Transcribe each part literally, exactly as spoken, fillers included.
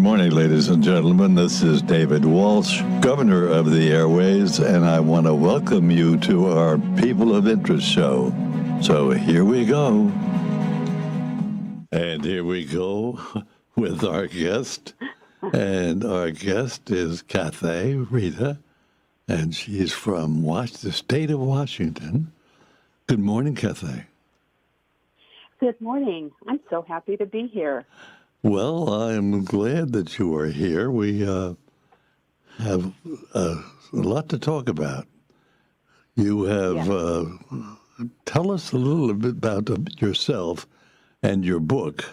morning, ladies and gentlemen. This is David Walsh, Governor of the Airways, and I want to welcome you to our People of Interest show. So here we go. And here we go with our guest. And our guest is Cathay Rita, and she's from Was- the state of Washington. Good morning, Cathay. Good morning. I'm so happy to be here. Well, I'm glad that you are here. We uh, have uh, a lot to talk about. You have, Yes. uh, tell us a little bit about yourself and your book.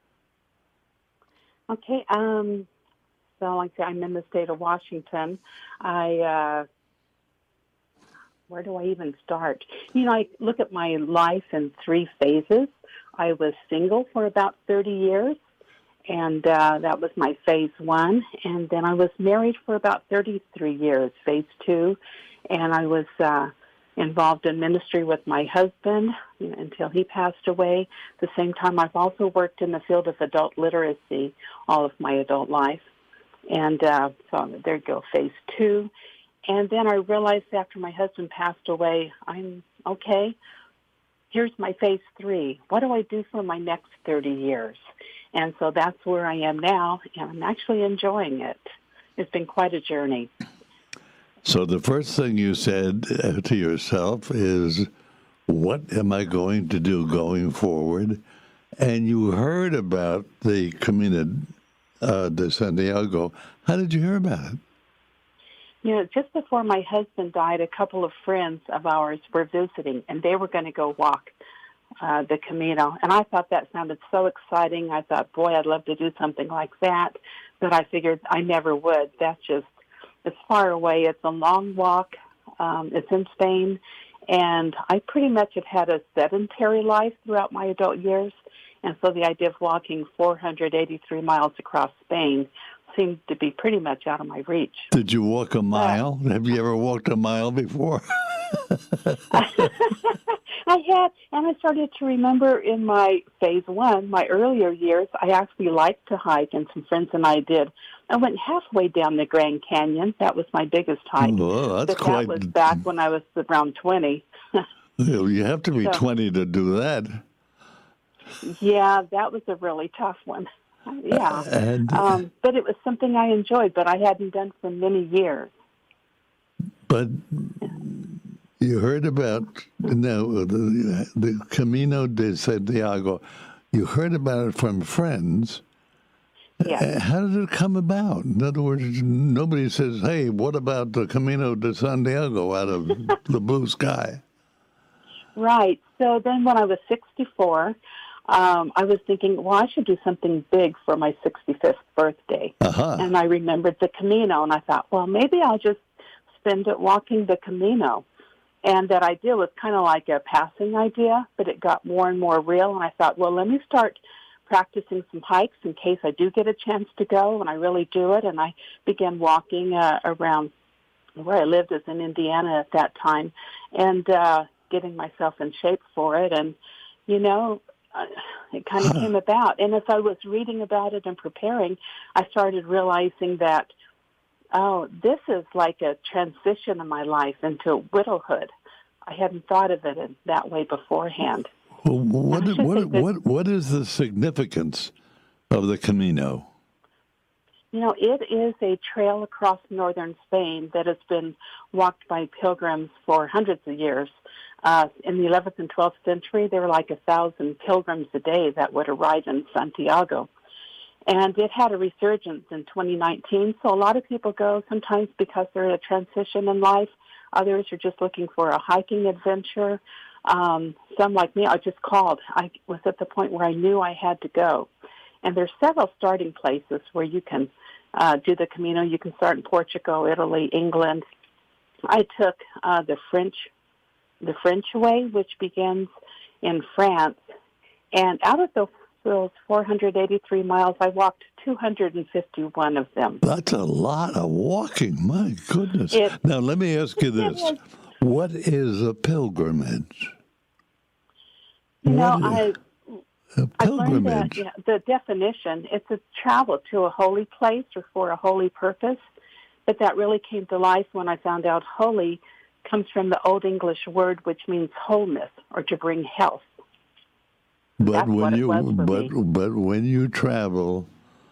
Okay. Um, so, like I said, I'm in the state of Washington. I, uh, where do I even start? You know, I look at my life in three phases. I was single for about thirty years. And uh, that was my phase one. And then I was married for about thirty-three years, phase two. And I was uh, involved in ministry with my husband, you know, until he passed away. At the same time, I've also worked in the field of adult literacy all of my adult life. And uh, so there you go, phase two. And then I realized after my husband passed away, I'm okay. Here's my phase three. What do I do for my next thirty years? And so that's where I am now, and I'm actually enjoying it. It's been quite a journey. So the first thing you said uh, to yourself is, what am I going to do going forward? And you heard about the Camino uh, de Santiago. How did you hear about it? You know, just before my husband died, a couple of friends of ours were visiting, and they were going to go walk Uh, the Camino. And I thought that sounded so exciting. I thought, boy, I'd love to do something like that. But I figured I never would. That's just, it's far away. It's a long walk. Um, it's in Spain. And I pretty much have had a sedentary life throughout my adult years. And so the idea of walking four hundred eighty-three miles across Spain seemed to be pretty much out of my reach. Did you walk a mile? Uh, Have you ever walked a mile before? I had, and I started to remember in my phase one, my earlier years, I actually liked to hike, and some friends and I did. I went halfway down the Grand Canyon. That was my biggest hike. Oh, that's but quite... that was back when I was around twenty. You have to be so, twenty to do that. Yeah, that was a really tough one. Yeah, uh, and, um, but it was something I enjoyed, but I hadn't done for many years. But you heard about no the, the Camino de Santiago. You heard about it from friends. Yeah. How did it come about? In other words, nobody says, "Hey, what about the Camino de Santiago?" out of the blue sky. Right. So then, when I was sixty-four. Um, I was thinking, well, I should do something big for my sixty-fifth birthday. Uh-huh. And I remembered the Camino, and I thought, well, maybe I'll just spend it walking the Camino. And that idea was kind of like a passing idea, but it got more and more real. And I thought, well, let me start practicing some hikes in case I do get a chance to go, and I really do it. And I began walking uh, around where I lived, as in Indiana at that time, and uh, getting myself in shape for it. And, you know, Uh, it kind of came about. And as I was reading about it and preparing, I started realizing that, oh, this is like a transition in my life into widowhood. I hadn't thought of it in that way beforehand. Well, what, is, what, what, what is the significance of the Camino? You know, it is a trail across northern Spain that has been walked by pilgrims for hundreds of years. Uh, in the eleventh and twelfth century, there were like a thousand pilgrims a day that would arrive in Santiago. And it had a resurgence in twenty nineteen, so a lot of people go sometimes because they're at a transition in life. Others are just looking for a hiking adventure. Um, some, like me, I just called. I was at the point where I knew I had to go. And there's several starting places where you can uh, do the Camino. You can start in Portugal, Italy, England. I took uh, the French the French way, which begins in France. And out of those, those four hundred eighty-three miles, I walked two hundred fifty-one of them. That's a lot of walking. My goodness. It, now, let me ask you this. Is, what is a pilgrimage? You know, what I... A I've learned that pilgrimage. you know, the definition, it's a travel to a holy place or for a holy purpose. But that really came to life when I found out holy comes from the Old English word which means wholeness or to bring health. But That's when what it you was for but me. but when you travel,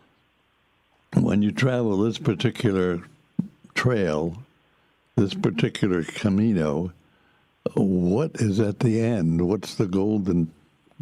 when you travel this particular trail, this particular Camino, what is at the end? What's the golden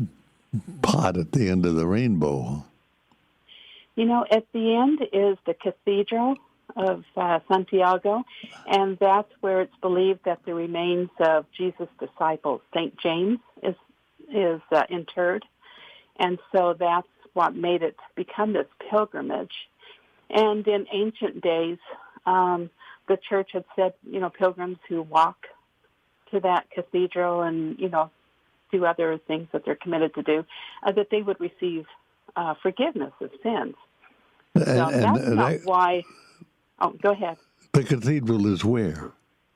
pot at the end of the rainbow? You know, at the end is the Cathedral of uh, Santiago, and that's where it's believed that the remains of Jesus' disciple, Saint James, is is uh, interred. And so that's what made it become this pilgrimage. And in ancient days, um, the church had said, you know, pilgrims who walk to that cathedral and, you know, do other things that they're committed to do, uh, that they would receive uh, forgiveness of sins. And, So and, that's and not I, why. Oh, go ahead. the cathedral is where?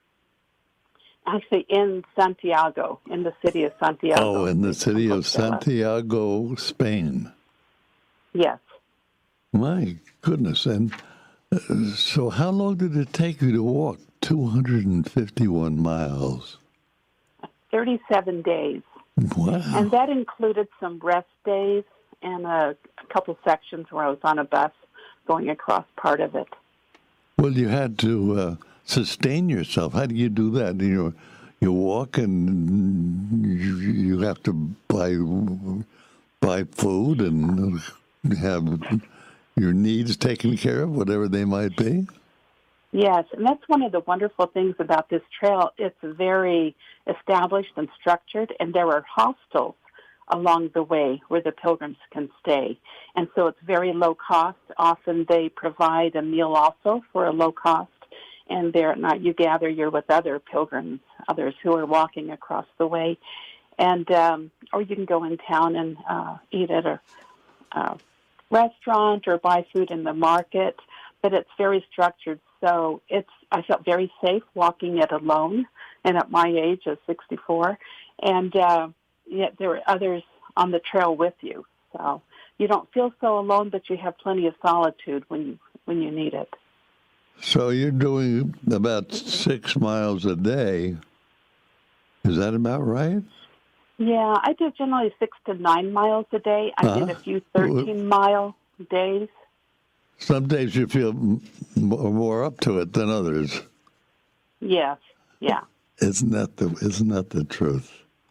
Actually, in Santiago, in the city of Santiago. Oh, in the city of Compostela. Santiago, Spain. Yes. My goodness. And uh, so how long did it take you to walk two hundred fifty-one miles? thirty-seven days. Wow. And that included some rest days and a, a couple sections where I was on a bus going across part of it. Well, you had to uh, sustain yourself. How do you do that? You know, you walk and you, you have to buy buy food and have your needs taken care of, whatever they might be. Yes, and that's one of the wonderful things about this trail. It's very established and structured, and there are hostels along the way where the pilgrims can stay. And so it's very low cost. Often they provide a meal also for a low cost. And there at night you gather, you're with other pilgrims, others who are walking across the way. And um, or you can go in town and uh, eat at a uh, restaurant or buy food in the market. But it's very structured. So it's I felt very safe walking it alone. And at my age of sixty-four. And uh, yet there are others on the trail with you. So you don't feel so alone, but you have plenty of solitude when you, when you need it. So you're doing about six miles a day. Is that about right? Yeah, I do generally six to nine miles a day. I Uh-huh. did a few thirteen-mile days. Some days you feel m- more up to it than others. Yes, yeah. Isn't that the Isn't that the truth?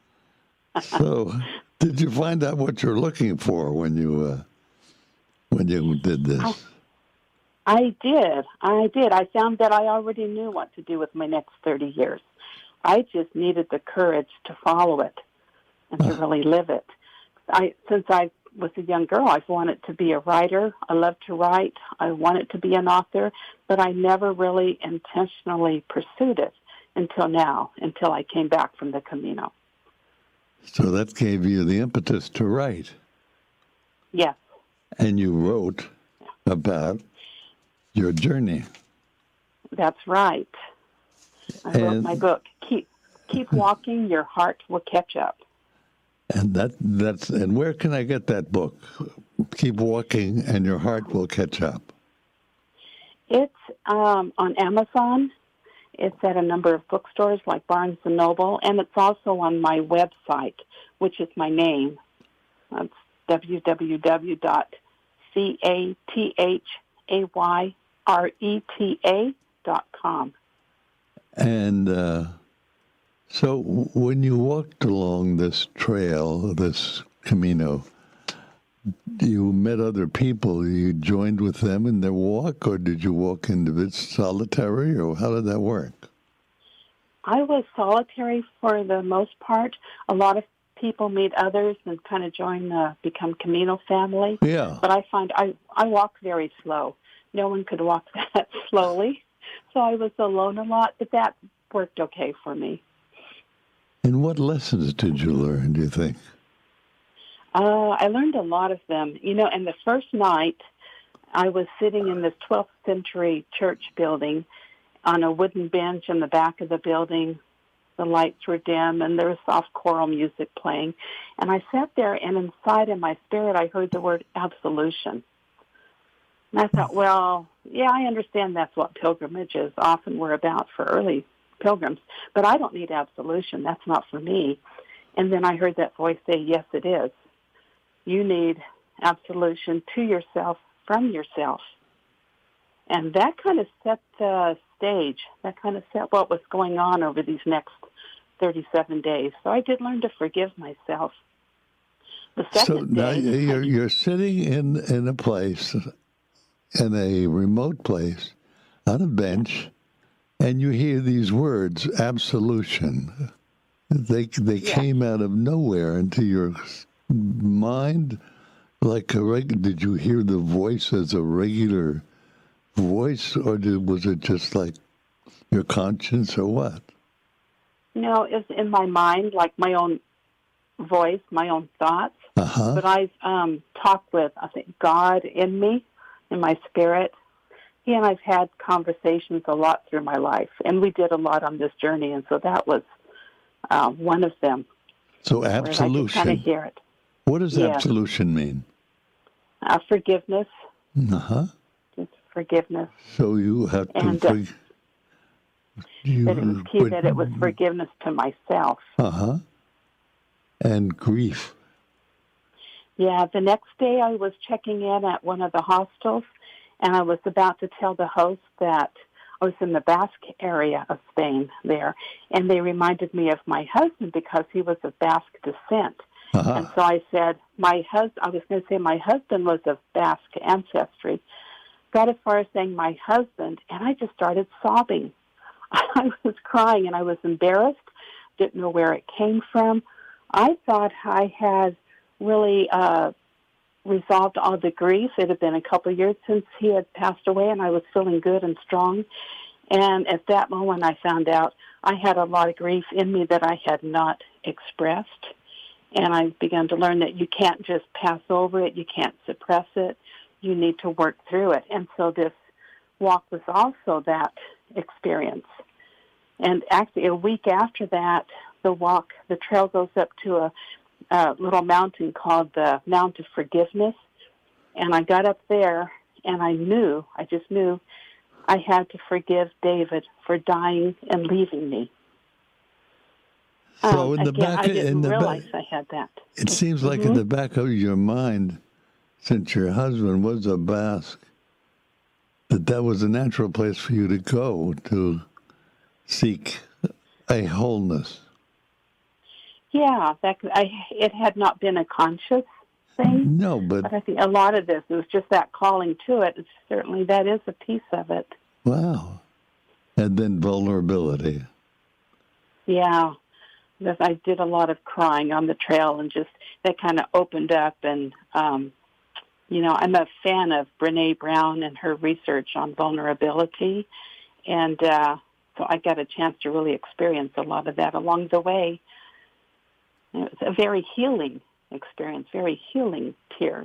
So, did you find out what you're looking for when you uh, when you did this? I, I did. I did. I found that I already knew what to do with my next thirty years. I just needed the courage to follow it and to really live it. I, since I was a young girl, I've wanted to be a writer. I love to write. I wanted to be an author, but I never really intentionally pursued it until now, until I came back from the Camino. So that gave you the impetus to write, Yes. and you wrote about your journey. That's right. I wrote And- my book. Keep keep walking, your heart will catch up. And that that's and where can I get that book? Keep walking, and your heart will catch up. It's um, on Amazon. It's at a number of bookstores like Barnes and Noble, and it's also on my website, which is my name. That's w w w dot cathayreta dot com. And uh, so, when you walked along this trail, this Camino, you met other people. You joined with them in their walk, or did you walk individually, solitary, or how did that work? I was solitary for the most part. A lot of people meet others and kind of join the Become Camino family. Yeah. But I find I, I walk very slow. No one could walk that slowly. So I was alone a lot, but that worked okay for me. And what lessons did you learn, do you think? Uh, I learned a lot of them. You know, and the first night, I was sitting in this twelfth century church building on a wooden bench in the back of the building The lights were dim, and there was soft choral music playing. And I sat there, and inside in my spirit, I heard the word absolution. And I thought, well, yeah, I understand that's what pilgrimages often were about for early pilgrims, but I don't need absolution. That's not for me. And then I heard that voice say, yes, it is. You need absolution to yourself from yourself. And that kind of set the stage. That kind of set what was going on over these next thirty-seven days. So I did learn to forgive myself. The second So now day, you're, you're sitting in, in a place, in a remote place, on a bench, and you hear these words, absolution. They they yeah. came out of nowhere into your mind like a reg- did you hear the voice as a regular voice, or did, was it just like your conscience, or what? No, it's in my mind, like my own voice, my own thoughts. Uh-huh. But I've um, talked with, I think, God in me, in my spirit. He and I've had conversations a lot through my life, and we did a lot on this journey, and so that was uh, one of them. So where I could absolution. kind of hear it. What does Yes. absolution mean? Uh, forgiveness, Uh-huh. just forgiveness. So you have to... And, uh, forg- you, But it was key but- that it was forgiveness to myself. Uh-huh. And grief. Yeah, the next day I was checking in at one of the hostels, and I was about to tell the host that I was in the Basque area of Spain there, and they reminded me of my husband because he was of Basque descent. Uh-huh. And so I said, my hus- I was going to say my husband was of Basque ancestry. Got as far as saying my husband, and I just started sobbing. I was crying, and I was embarrassed, didn't know where it came from. I thought I had really uh, resolved all the grief. It had been a couple of years since he had passed away, and I was feeling good and strong. And at that moment, I found out I had a lot of grief in me that I had not expressed. And I began to learn that you can't just pass over it. You can't suppress it. You need to work through it. And so this walk was also that experience. And actually, a week after that, the walk, the trail goes up to a, a little mountain called the Mount of Forgiveness. And I got up there, and I knew, I just knew, I had to forgive David for dying and leaving me. So um, in the again, back, I didn't in the realize back, I had that. it seems like Mm-hmm. in the back of your mind, since your husband was a Basque, that that was a natural place for you to go to seek a wholeness. Yeah, that I, it had not been a conscious thing, No, but but I think a lot of this, it was just that calling to it. It's certainly, that is a piece of it. wow. And then vulnerability. Yeah, because I did a lot of crying on the trail, and just that kind of opened up. And, um, you know, I'm a fan of Brene Brown and her research on vulnerability. And uh, so I got a chance to really experience a lot of that along the way. And it was a very healing experience, very healing tears.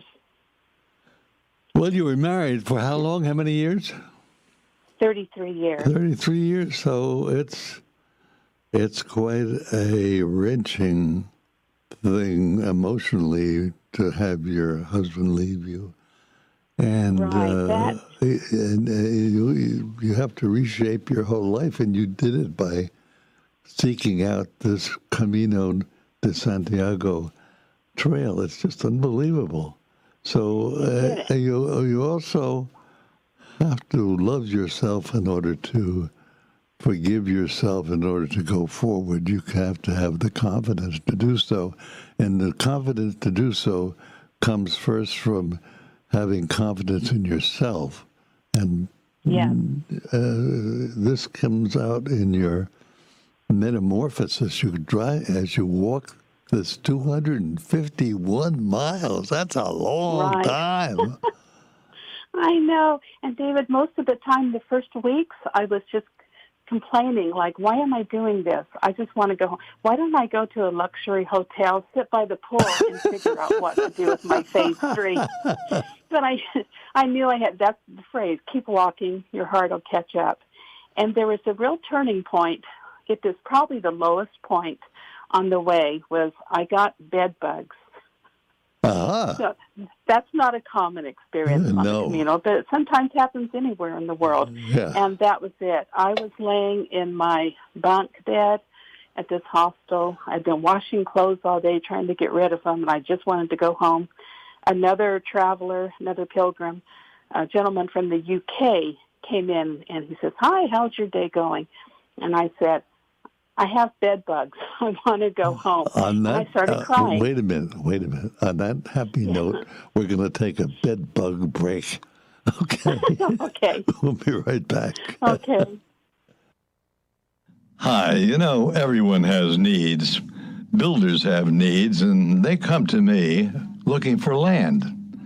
Well, you were married for how long? How many years? thirty-three years. thirty-three years. So it's it's quite a wrenching thing emotionally to have your husband leave you. And, Right, uh, that- and uh, you, you have to reshape your whole life, and you did it by seeking out this Camino de Santiago trail. It's just unbelievable. So uh, you you also have to love yourself in order to forgive yourself, in order to go forward. You have to have the confidence to do so. And the confidence to do so comes first from having confidence in yourself. And Yeah. uh, this comes out in your metamorphosis. You drive, as you walk this two hundred fifty-one miles. That's a long Right. time. I know. And David, most of the time, the first weeks, I was just complaining, like, why am I doing this? I just want to go home. Why don't I go to a luxury hotel, sit by the pool, and figure out what to do with my phase three? But I, I knew I had, that's the phrase, keep walking, your heart will catch up. And there was a real turning point it is probably the lowest point on the way was I got bed bugs. Uh-huh. So that's not a common experience Uh, on no. the Camino, but it sometimes happens anywhere in the world. Yeah. And that was it. I was laying in my bunk bed at this hostel. I'd been washing clothes all day, trying to get rid of them, and I just wanted to go home. Another traveler, another pilgrim, a gentleman from the U K came in, and he says, "Hi, how's your day going?" And I said, "I have bed bugs. I want to go home." On and that, I started uh, crying. wait a minute, wait a minute. On that happy Yeah. note, we're going to take a bed bug break. Okay. Okay. We'll be right back. Okay. Hi, you know, everyone has needs. Builders have needs, and they come to me looking for land.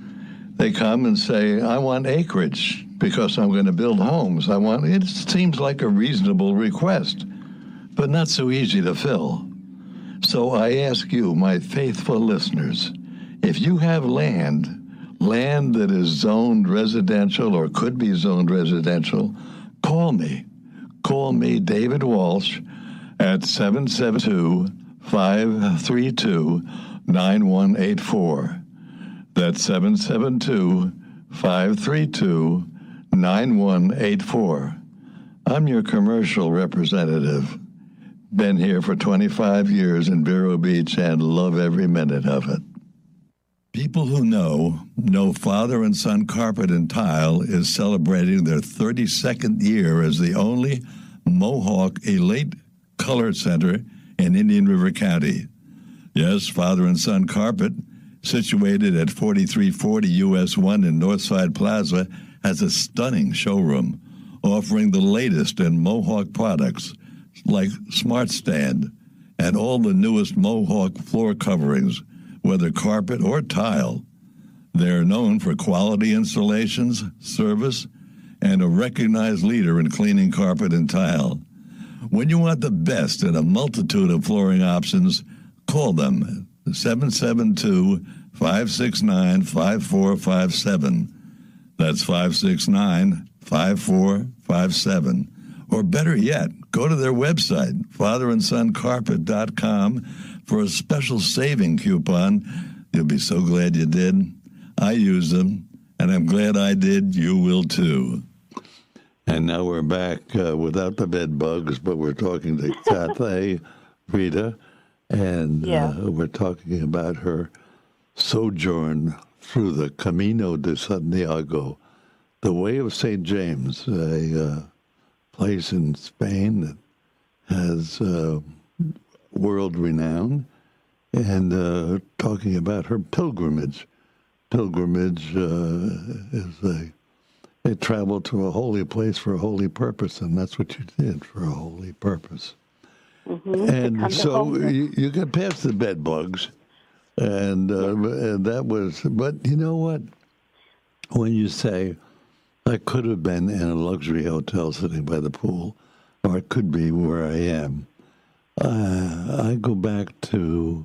They come and say, I want acreage because I'm going to build homes. I want, it seems like a reasonable request, but not so easy to fill. So I ask you, my faithful listeners, if you have land, land that is zoned residential or could be zoned residential, call me. Call me, David Walsh, at seven seven two, five three two, nine one eight four. That's seven seven two, five three two, nine one eight four. I'm your commercial representative. Been here for twenty-five years in Vero Beach and love every minute of it. People who know, know Father and Son Carpet and Tile is celebrating their thirty-second year as the only Mohawk Elite Color Center in Indian River County. Yes, Father and Son Carpet, situated at forty-three forty U S one in Northside Plaza, has a stunning showroom offering the latest in Mohawk products like Smart Stand and all the newest Mohawk floor coverings, whether carpet or tile. They're known for quality installations, service, and a recognized leader in cleaning carpet and tile. When you want the best in a multitude of flooring options, call them seven seven two, five six nine, five four five seven. That's five six nine, five four five seven. Or better yet, go to their website, father and son carpet dot com, for a special saving coupon. You'll be so glad you did. I use them, and I'm glad I did. You will too. And now we're back uh, without the bed bugs, but we're talking to Cathay Rita, and Yeah. uh, we're talking about her sojourn through the Camino de Santiago, the Way of Saint James, a uh, place in Spain that has uh, world renown, and uh, talking about her pilgrimage. Pilgrimage uh, is a They traveled to a holy place for a holy purpose, and that's what you did for a holy purpose. Mm-hmm. And so you, you got past the bed bugs, and, uh, and that was, but you know what? When you say, I could have been in a luxury hotel sitting by the pool, or it could be where I am, uh, I go back to,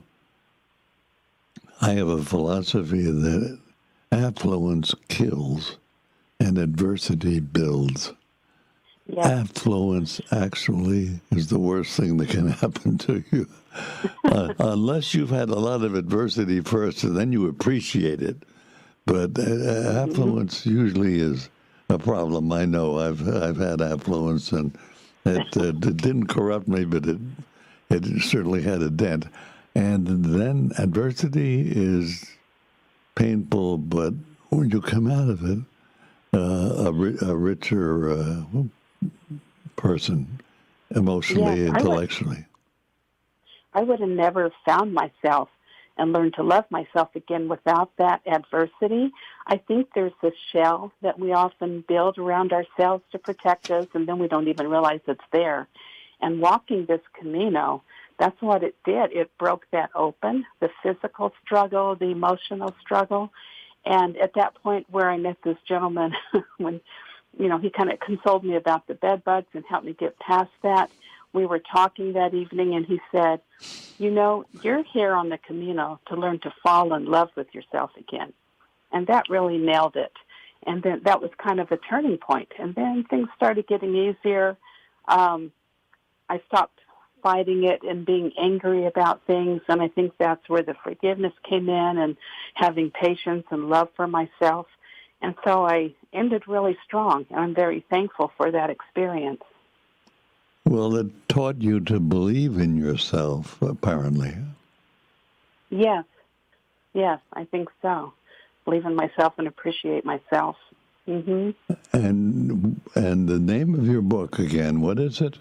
I have a philosophy that affluence kills and adversity builds. Yeah. Affluence actually is the worst thing that can happen to you. uh, unless you've had a lot of adversity first, and then you appreciate it. But uh, affluence mm-hmm. usually is a problem. I know I've I've had affluence, and it, uh, it didn't corrupt me, but it it certainly had a dent. And then adversity is painful, but when you come out of it, Uh, a, ri- a richer uh, person, emotionally, Yeah, intellectually. I would, I would have never found myself and learned to love myself again without that adversity. I think there's this shell that we often build around ourselves to protect us, and then we don't even realize it's there. And walking this Camino, that's what it did. It broke that open, the physical struggle, the emotional struggle. And at that point where I met this gentleman, when, you know, he kind of consoled me about the bed bugs and helped me get past that, we were talking that evening, and he said, you know, you're here on the Camino to learn to fall in love with yourself again. And that really nailed it. And then that was kind of a turning point. And then things started getting easier. Um, I stopped fighting it and being angry about things. And I think that's where the forgiveness came in, and having patience and love for myself. And so I ended really strong, and I'm very thankful for that experience. Well, it taught you to believe in yourself, apparently. Yes, yes, I think so. Believe in myself and appreciate myself. Mm-hmm. And and the name of your book again, what is it?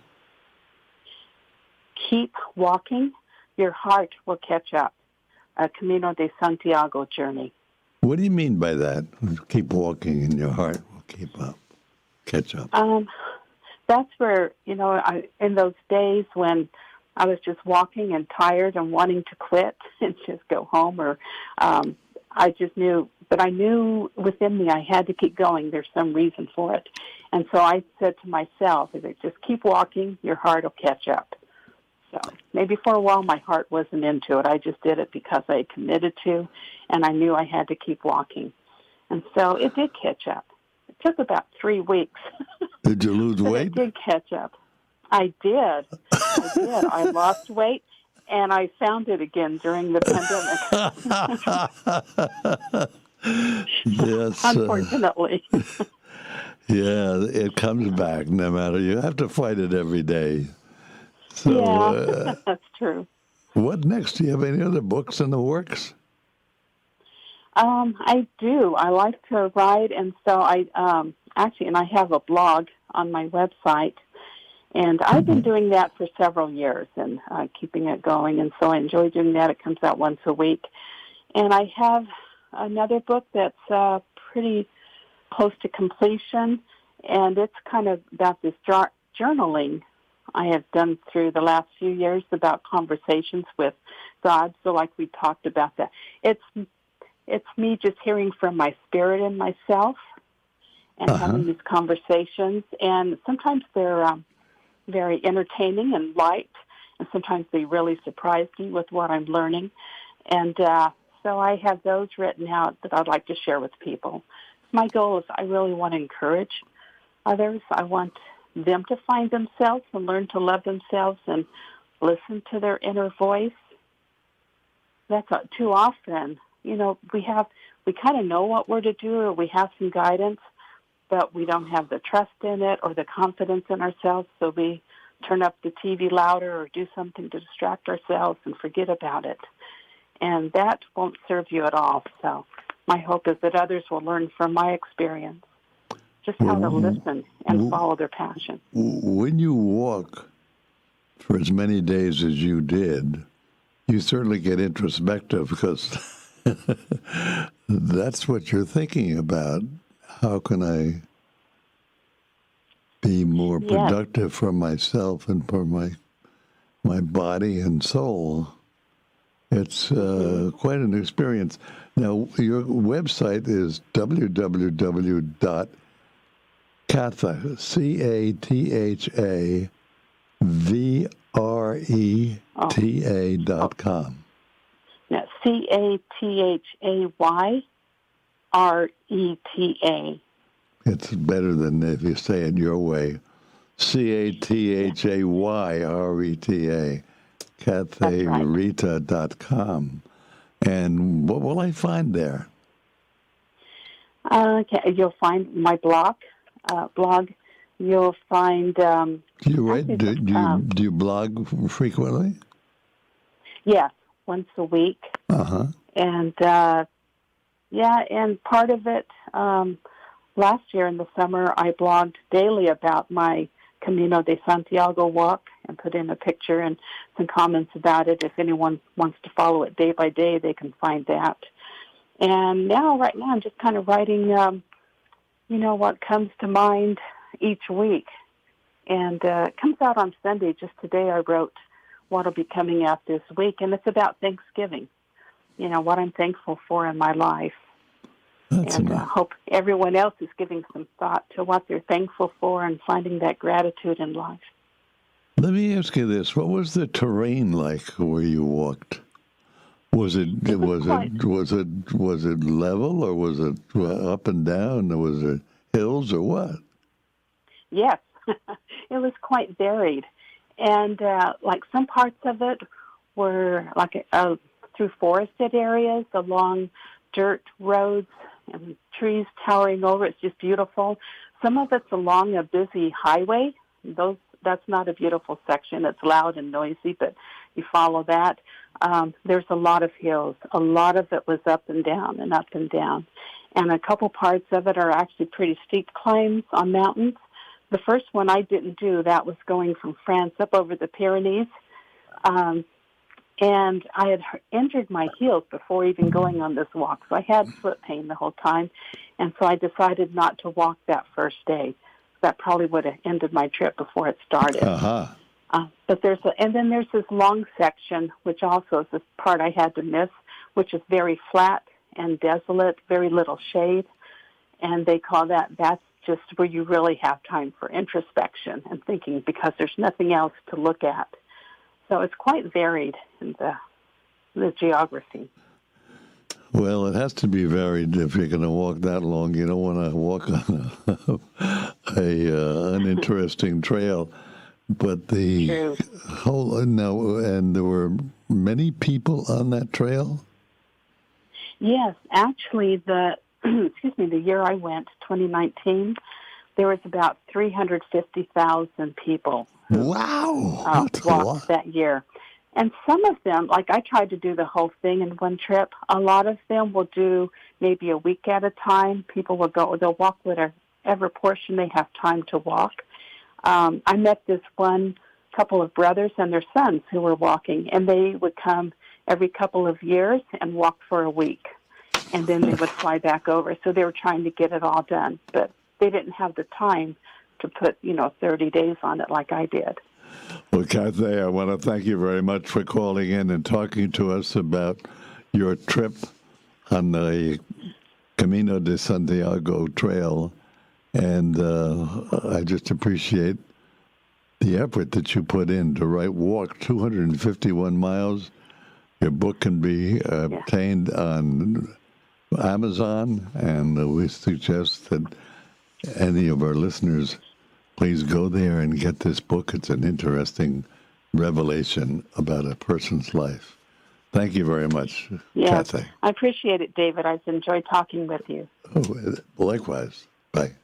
Keep Walking, Your Heart Will Catch Up, a Camino de Santiago journey. What do you mean by that? Keep walking and your heart will keep up, catch up. Um, that's where, you know, I, in those days when I was just walking and tired and wanting to quit and just go home, or um, I just knew, but I knew within me I had to keep going. There's some reason for it. And so I said to myself, just keep walking, your heart will catch up. So maybe for a while my heart wasn't into it. I just did it because I had committed to, and I knew I had to keep walking. And so it did catch up. It took about three weeks. Did you lose but weight? It did catch up. I did. I did. I lost weight, and I found it again during the pandemic. Yes. Uh, Unfortunately. yeah, it comes back no matter. You have to fight it every day. So, yeah, uh, that's true. What next? Do you have any other books in the works? Um, I do. I like to write, and so I um, actually, and I have a blog on my website, and I've been doing that for several years and uh, keeping it going, and so I enjoy doing that. It comes out once a week, and I have another book that's uh, pretty close to completion, and it's kind of about this jar- journaling I have done through the last few years about conversations with God. So like we talked about that. It's it's me just hearing from my spirit and myself and Uh-huh. having these conversations. And sometimes they're um, very entertaining and light, and sometimes they really surprise me with what I'm learning. And uh, so I have those written out that I'd like to share with people. My goal is I really want to encourage others. I want them to find themselves and learn to love themselves and listen to their inner voice. That's uh, too often, you know, we have, we kind of know what we're to do, or we have some guidance, but we don't have the trust in it or the confidence in ourselves, so we turn up the T V louder or do something to distract ourselves and forget about it. And that won't serve you at all. So my hope is that others will learn from my experience just how to listen and follow their passion. When you walk for as many days as you did, you certainly get introspective, because that's what you're thinking about. How can I be more Yes. productive for myself and for my my body and soul? It's uh, Mm-hmm. quite an experience. Now, your website is w w w dot catha, C A T H A V R E T A dot com. Now, C A T H A Y R E T A. It's better than if you say it your way. C A T H A Y R E T A, catha rita dot com. And what will I find there? Uh, okay, you'll find my blog. Uh, blog. You'll find. Um, Do you write? actually, Do, do you um, do you blog frequently? yes, once a week. Uh huh. And uh, yeah, and part of it, um, last year in the summer, I blogged daily about my Camino de Santiago walk and put in a picture and some comments about it. If anyone wants to follow it day by day, they can find that. And now, right now, I'm just kind of writing, um, you know, what comes to mind each week. And uh, it comes out on Sunday. Just today I wrote what will be coming out this week, and it's about Thanksgiving. You know, what I'm thankful for in my life. That's and I uh, enough. hope everyone else is giving some thought to what they're thankful for and finding that gratitude in life. Let me ask you this: what was the terrain like where you walked? Was it It was was quite- it was it was it level, or was it up and down? Or was it hills or what? Yes, it was quite varied. And uh, like some parts of it were like uh, through forested areas, along dirt roads and trees towering over. It's just beautiful. Some of it's along a busy highway. Those that's not a beautiful section. It's loud and noisy, but you follow that. Um, there's a lot of hills. A lot of it was up and down and up and down. And a couple parts of it are actually pretty steep climbs on mountains. The first one I didn't do. That was going from France up over the Pyrenees. Um, and I had injured my heels before even going on this walk. So I had foot pain the whole time. And so I decided not to walk that first day. That probably would have ended my trip before it started. Uh-huh. Uh, but there's a, and then there's this long section, which also is this part I had to miss, which is very flat and desolate, very little shade. And they call that, that's just where you really have time for introspection and thinking because there's nothing else to look at. So it's quite varied in the, the geography. Well, it has to be varied if you're going to walk that long. You don't want to walk on a, a uh, uninteresting trail. But the True. whole no, and there were many people on that trail. Yes, actually, the excuse me, the year I went, twenty nineteen, there was about three hundred fifty thousand people who Wow, uh, that's a lot. walked that year. And some of them, like I tried to do the whole thing in one trip. A lot of them will do maybe a week at a time. People will go, they'll walk whatever portion they have time to walk. Um, I met this one couple of brothers and their sons who were walking, and they would come every couple of years and walk for a week, and then they would fly back over. So they were trying to get it all done, but they didn't have the time to put, you know, thirty days on it like I did. Well, Kathy, I want to thank you very much for calling in and talking to us about your trip on the Camino de Santiago trail. And uh, I just appreciate the effort that you put in to write Walk two hundred fifty-one miles. Your book can be uh, Yeah. obtained on Amazon, and we suggest that any of our listeners please go there and get this book. It's an interesting revelation about a person's life. Thank you very much, Yes, Kathy. I appreciate it, David. I've enjoyed talking with you. Oh, likewise. Bye.